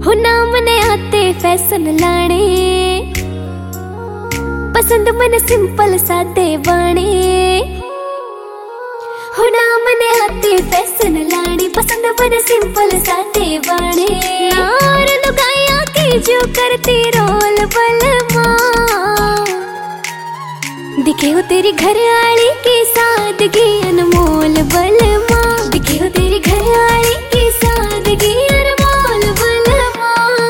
हो ना मने आते फैशन लाने, पसंद मन सिंपल सादे बाणे। हो ना मने आते फैशन लाने, पसंद मन सिंपल सादे बाणे। और लुगाइया की जो करती रोल बलमा, दिखे हो तेरी घरवाली की सादगी अनमोल बलमा, दिखे हो तेरी घरवाली की सादगी अनमोल बलमा।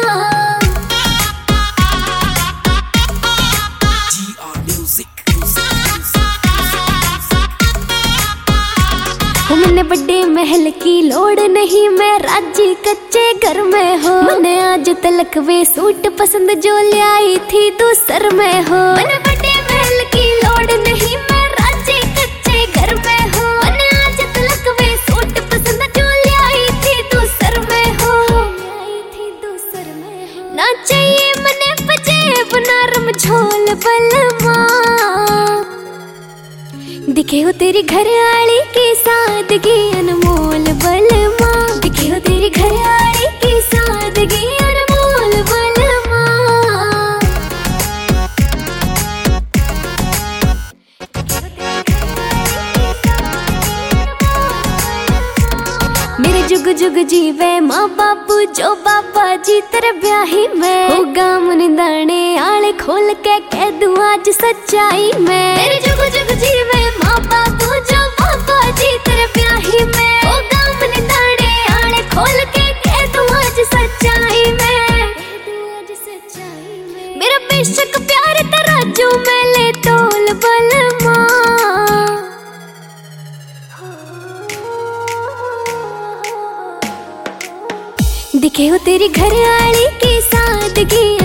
मैंने बड़े महल की लोड़ नहीं, मैं राजी कच्चे घर में हो। मैंने आज तलक वे सूट पसंद जो ले आई थी दूसर में हो। मैंने बड़े महल की लोड़ नहीं, मैं राजी कच्चे घर में हो। मैंने आज तलक वे सूट पसंद जो ले आई थी दूसर में हो। ना चाहिए मने पजेब नरम झोल बलमा, दिखे हो तेरी घरवाली की सादगी अनमोल बलमा, दिखे हो तेरी घरवाली की सादगी अनमोल बलमा। मेरे जुग जुग जीवे माँ बापू जो बाबा जी तेरे ब्याही में। होगा मन दाने आले खोल के कह दूं आज सच्चाई में। मेरे जुग जुग जीवे माँ बापू जो बाबा जी तेरे ब्याही में। होगा मन दाने आले खोल के कह दूं आज सच्चाई में। मेरा बेशक प्यार तेरा जो मैं ले तोल बलमा, दिखे हो तेरी घरवाली की सादगी